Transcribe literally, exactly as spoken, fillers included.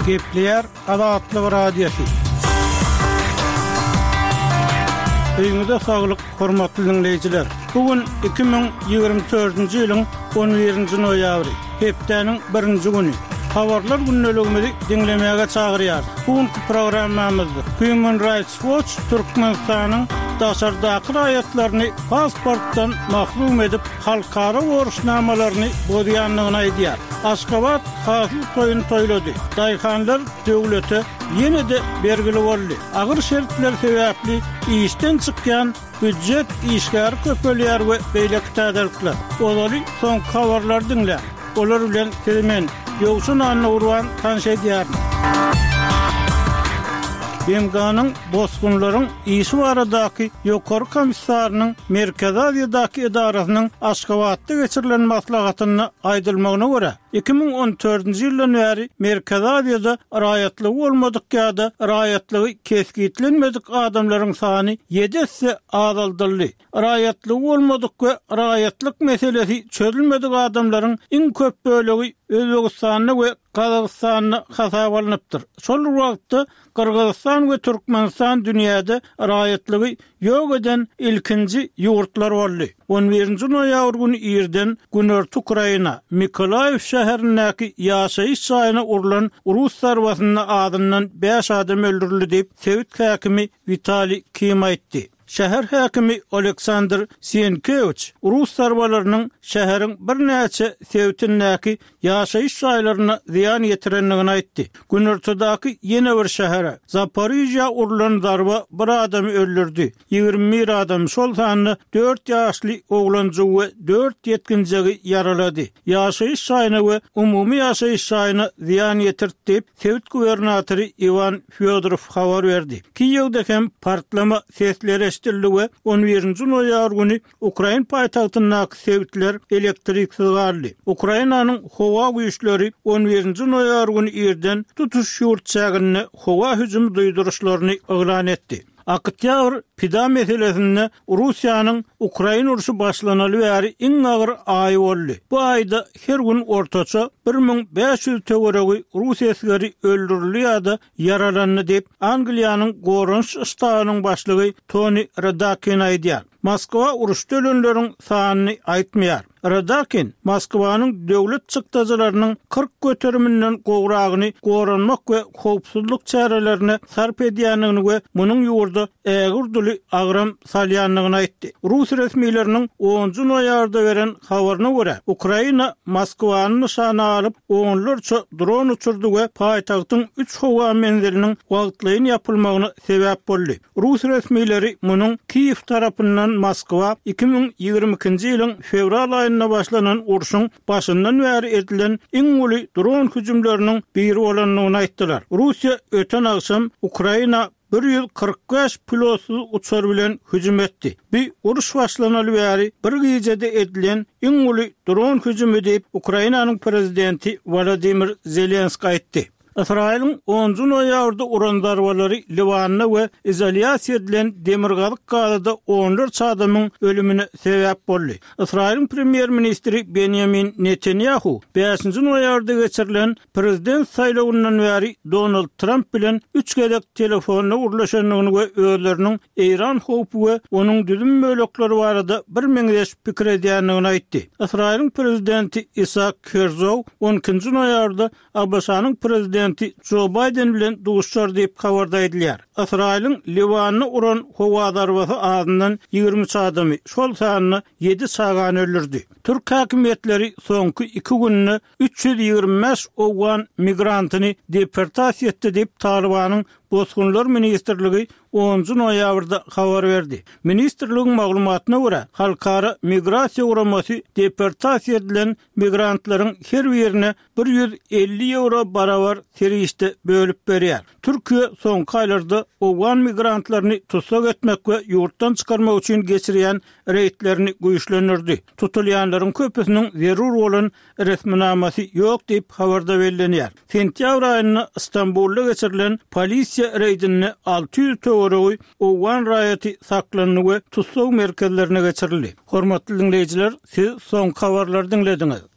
Gepler Adatlı Radyosu. Öýüňizde saglyk, hormatly dinleýijiler. Bugün iki bin ýygrimi dördünji ýylyň on birinji noýabry, hepdeniň birinji güni. Habarlar günneligimizi dinlemäge çagyrýar. Bugünkü programmamyzda Human Rights Watch Türkmenistanyň daşardaky raýatlaryny pasportdan mahrum edip halkara borçnamalaryny bozýanlygyny aýdýar. Aşgabat hasyl toýun toýlady. Daýhanlar döwlete ýene-de bergili boldy. Agyr şertler sebäpli işden çykýan büdjet işgär köpelýär we beýleki täderlikler. Olary soň habarlar dinle. Olar bilen kelmen ýogsun anna urwan tanşedýär. Bemganyň bosgunlaryň işi baradaky ýokary komissarynyň Merkez Aziýadaky edarasynyň Aşgabatda geçirilen maslahatyny aýdylmagyna görä iki bin on dördünji ýyldan bäri Merkez Aziýada raýatlygy bolmadyk ýa-da raýatlygy keskitlenmedik adamlaryň sany ýedi azaldyldy. Raýatlygy bolmadyk we raýatlyk meselesi çözülmedik adamlaryň iň köp bölegi Özbegistanyny we Kazakstanyny hasaba alınıpdyr. Şol wagtda Kırgızstan we Türkmenistan dünýäde raýatlygy ýok eden ilkinji ýurtlar boldy. on birinji noýabr güni ýerden Günörtü Ukraina, Mikolaýew şäherindäki ýaşaýyş çaýyna urulan Rus sarbasynyň adyndan beş adam öldürildi diýip Sowet häkimi Vitali Kim aýtdy. Şäher häkimi Oleksandr Sienkewicz Rus sarbalarynyň şäheriň bir näçe Sowetindäki ýaşaýyş çaýlaryna ziýan ýetirenligini aýtdy. Günörtüdäki ýene bir şähere Zaporizhia urulan darba bir adamy öldürdi. ýygrimi bir adam şol sanyny dört ýaşly oglanjy we dört ýetkinjigi ýaralady. Ýaşaýyş çaýyna we umumy ýaşaýyş çaýyna ziýan ýetirdi diýip Sowet gubernatory Ivan Fyodorov habar berdi. Kiýewde hem partlama sesleri we on birinji noýabr güni Ukraina paýtagtyndaky Sowetler elektriksiz galdy. Ukrainanyň howa güýçleri on birinji noýabr güni ýerden tutuş ýurtçagyny howa hüjümi duýduruşlaryny elan etdi. Aktyabr pida meselesinde Russiýanyň Ukraina uruşy başlanaly bäri iň agyr aý boldy. Bu aýda her gün ortaça bir min beş ýüz töweregi Rus esgeri öldürildi ýa-da yaralandy diýip Angliýanyň Gorunç ştabynyň başlygy Tony Radakin aýdýar. Moskwa uruşda ölenleriň sanyny aýtmaýar. Radakin, Moskwanyň döwlet çykdajarynyň kırk göteriminden gowragyny goranmak we howpsuzlyk çärelerini sarp edýänligini we munyň ýurda ägirdili agram salýanlygyny aýtdy. Rus resmiýetleriniň onunji noýabrda beren habaryna görä, Ukraina Moskwanyň nişana alyp onlarça dron uçurdy we paýtagtyň üç howa menziliniň wagtlyny ýapylmagyna sebäp boldy. Rus resmiýetleri munyň Kiýew tarapyndan Moskwa iki bin ýygrimi ikinji ýylyň fevral aýyna başlanan uruşyň başyndan bäri edilen iň uly dron hüjümleriniň biri bolanlygyny aýtdylar. Russiýa öten akşam Ukraina bir ýüz kırk beş pilotsuz uçar bilen hüjüm etdi. Bir uruş başlanaly bäri bir gecede edilen iň uly dron hüjümi diýip Ukrainanyň prezidenti Volodymyr Zelenskiy aýtdy. İsrail'in onunji noýabrda uran darbalary Libanna we izoliýasiýa edilen demirgalyk gazada onlarça adamyň ölümine sebäp boldy. İsrail'in premier ministri Benjamin Netanyahu beşinji noýabrda geçirilen prezident saýlawyndan bäri Donald Trump bilen üç gelek telefonna urlaşanyny we özleriniň Iran howpy we onuň düzüm möлекleri barada bir meňzeş pikir edýänligini aýtdy. İsrail'in prezidenti Isaac Herzog on ikinji noýabrda Abbasanyň prezidenti Joe Biden bilen duşar diýip habarda edilýär. İsrail'in Libanny uran howa darbasy adyndan ýygrimi adamy şol sanyny ýedi sagan öldürdi. Türk häkimetleri soňky iki günni üç ýüz ýygrimi beş owgan migrantyny deportasiýa etdi diýip Talibanyň Bosgunlar Ministrligi onunji noýabrda habar berdi. Ministrligiň maglumatyna görä, halkara migrasiýa uramasy deportasiýa edilen migrantlaryň her birine bir ýüz elli euro barabar serişde bölüp berýär. Türkiýe soňky aýlarda owgan migrantlaryny tutsak etmek we ýurtdan çykarmak üçin geçirýän reýtlerini güýçlendirdi. Tutulýanlaryň köpüsiniň zerur bolan resminamasy ýok diýip habarda bellenýär. Sentýabr aýyna Istanbulda geçirilen polisiýa reýdini alty ýüz töweregi owgan raýaty saklanyny we tutsak merkezlerine geçirildi. Hormatly dinleýijiler, siz soň habarlary dinlediňiz.